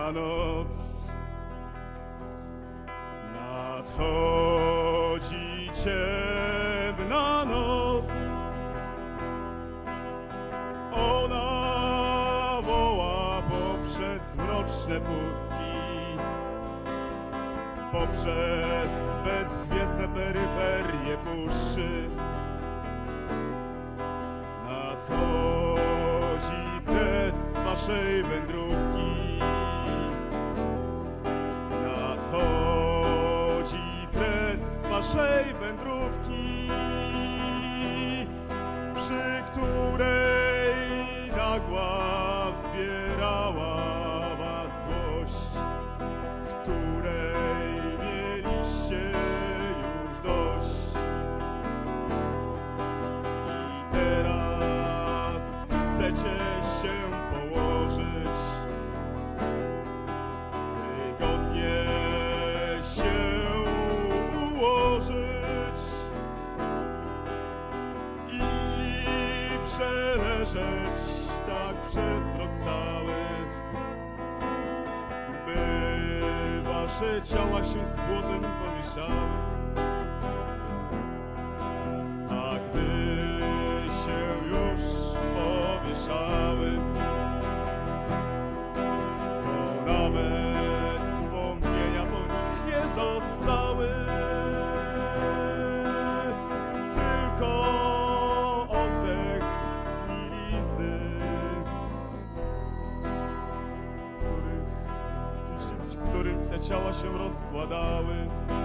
ciemna noc. Nadchodzi ciemna noc. Ona woła poprzez mroczne pustki, poprzez bezgwiezdne peryferie puszczy. Nadchodzi kres waszej wędrówki. Nadchodzi kres waszej wędrówki, przy której nagła wzbierała was złość, której mieliście już dość. I teraz chcecie się położyć, wygodnie się ułożyć i przeleżeć tak przez rok cały, by wasze ciała się z błotem pomieszały. A gdy się już pomieszały, to nawet wspomnienia po nich nie zostały, tylko oddech z chwilizny, w którym te ciała się rozkładały.